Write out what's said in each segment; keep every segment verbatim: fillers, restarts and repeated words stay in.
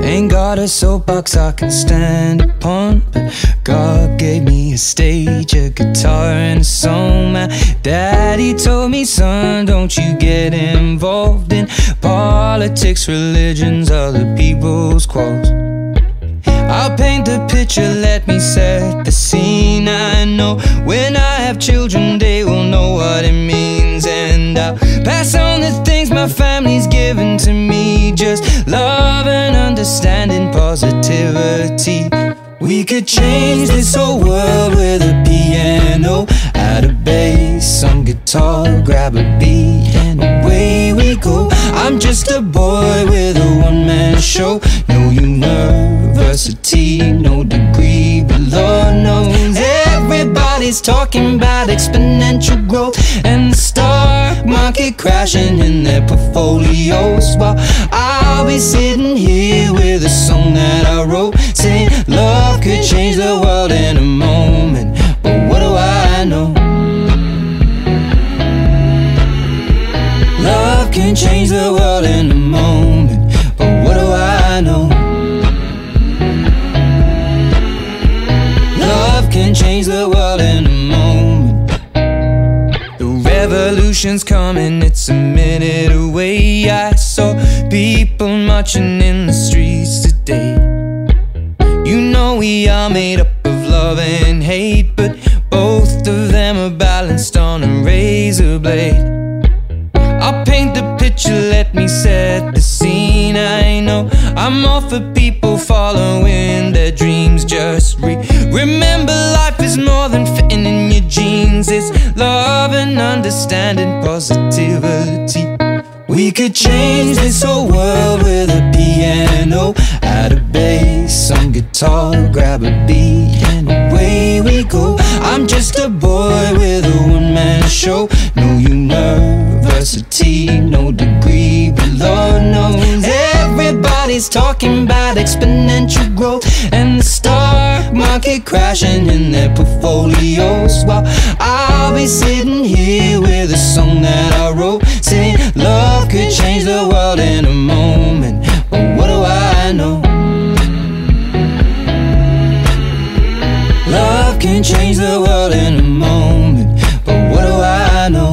Ain't got a soapbox I can stand upon, but God gave me a stage, a guitar and a song. My daddy told me, son, don't you get involved in politics, religions, other people's quarrels. I'll paint the picture, let me set the scene. I know when I have children they will know what it means, and I'll pass on the things my family's given to me. Just love and understanding, positivity. We could change this whole world with a piano, add a bass, some guitar, grab a beat, and away we go. I'm just a boy with a one-man show. No university, no degree, but Lord knows everybody's talking about exponential growth and the stock market crashing in their portfolios, while I'll be sitting here with a song that I wrote, saying love could change the world in a moment. But what do I know? Love can change the world in a moment. But what do I know? Love can change the world in a moment. The revolution's coming, it's a minute away. I saw people marching in the streets today. You know we are made up of love and hate, but both of them are balanced on a razor blade. I'll paint the picture, let me set the scene. I know I'm all for people following their dreams. Just re remember life is more than fitting in your jeans. It's love and understanding, positivity. We could change this whole world with a piano, add a bass, some guitar, grab a beat, and away we go. I'm just a boy with a one-man show. No university, no degree, but Lord knows everybody's talking about exponential growth and the stock market crashing in their portfolios, while I'll be sitting here with a song that I wrote, saying love could change the world in a moment. But what do I know? Love can change the world in a moment. But what do I know?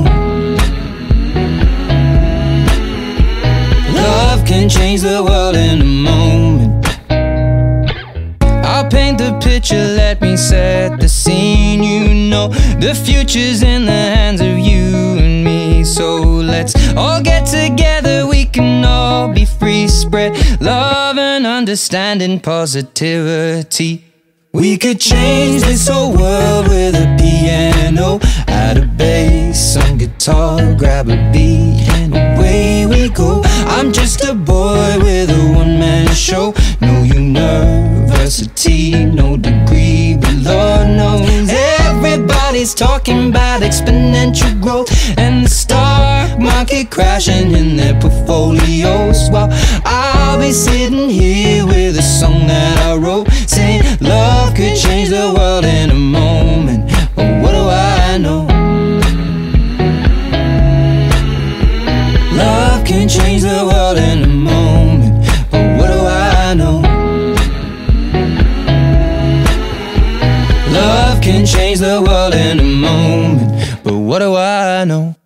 Love can change the world in a moment. I'll paint the picture, let me set the scene. You know the future's in the hands of you and me, so let's all get together, we can all be free. Spread love and understanding, positivity. We could change this whole world with a piano, add a bass, some guitar, grab a beat, and away we go. I'm just a boy with a one-man show. No university, no degree, but Lord knows everybody's talking about exponential growth and the stock market crashing in their portfolios, while I'll be sitting here with a song that I wrote, saying love could change the world in a moment. But what do I know? Love can change the world in a moment. But what do I know? Love can change the world in a moment. But what do I know?